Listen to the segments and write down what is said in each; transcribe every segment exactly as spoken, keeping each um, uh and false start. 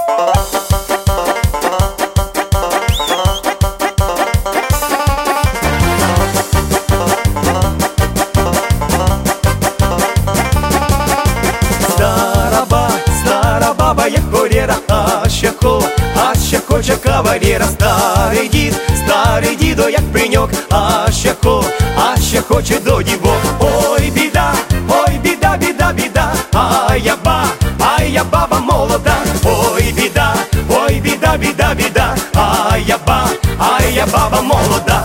А ще хо, а ще хоче кавалєра. Старий дід, старий дідо, як пеньок. А ще хо, а ще хоче до дівок. Ой, біда, ой, біда, біда, біда. Ай, я ба, ай, я баба молода. Ой, біда, ой, біда, біда, біда. Ай, я ба, ай, я баба молода.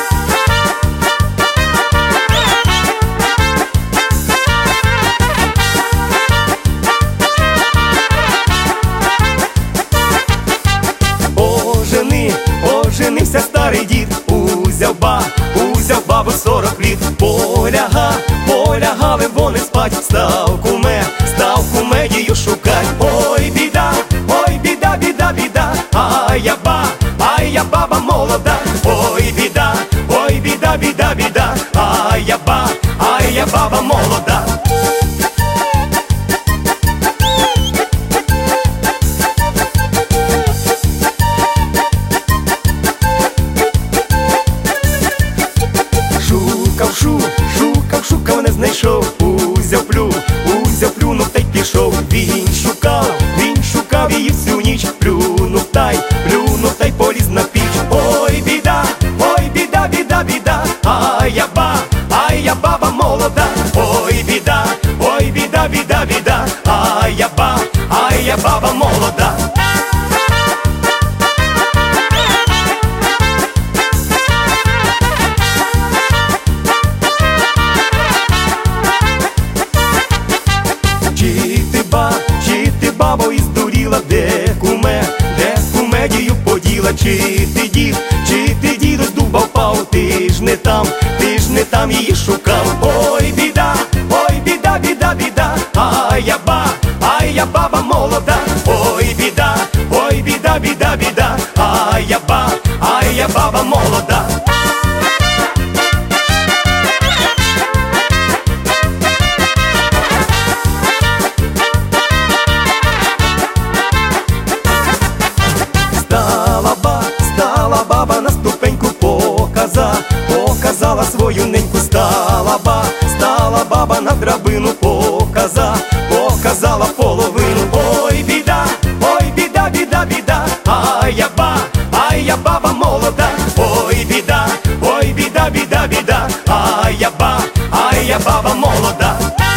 Оженився старий дід, узяв ба, узяв бабу сорок літ. Поляга, полягали вони спать, став куме, став кумедію шукать. Ой, біда, ой, біда, біда, біда. Ай, я ба, ай, я баба молода. Ой, біда, ой, біда, біда, біда. Ай, я ба, ай, я баба молода. Шукав, шукав, не знайшов. Узяв плю, узяв плюнув та й пішов. Він шукав, він шукав її всю ніч. Плюнув та й, плюнув та й поліз на піч. Ой, біда, ой, біда, біда, біда. Ай, я ба, ай, я баба молода. Ой, біда, ой, біда, біда, біда. Ай, я ба, ай, я баба молода. Бабо і здуріла, де куме, де кумедію поділа. Чи ти дід, чи ти діду з дуба впав? Ти ж не там, ти ж не там її шукав. Ой, біда, ой, біда, біда, біда. Ай, я ба, ай, я баба молода. Ой, біда, ой, біда, біда, біда. Ай, я ба, ай, я баба молода. Баба на ступеньку показа, показала свою неньку. Стала ба, стала баба на драбину, показа, показала половину. Ой, біда, ой, біда, біда, біда. Ай, я ба, ай, я баба молода. Ой, біда, ой, біда, біда, біда. Ай, я ба, ай, я баба молода.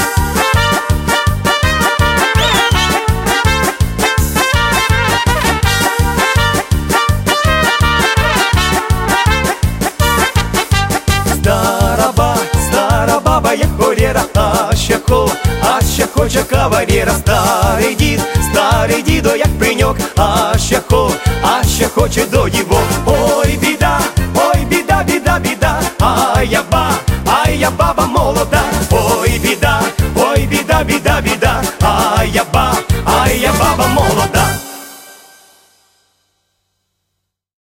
Як холєра, а ще хо, а ще хоче кавалєра. Старий дід, старий дідо, як пеньок. А ще хо, а ще хоче до дівок.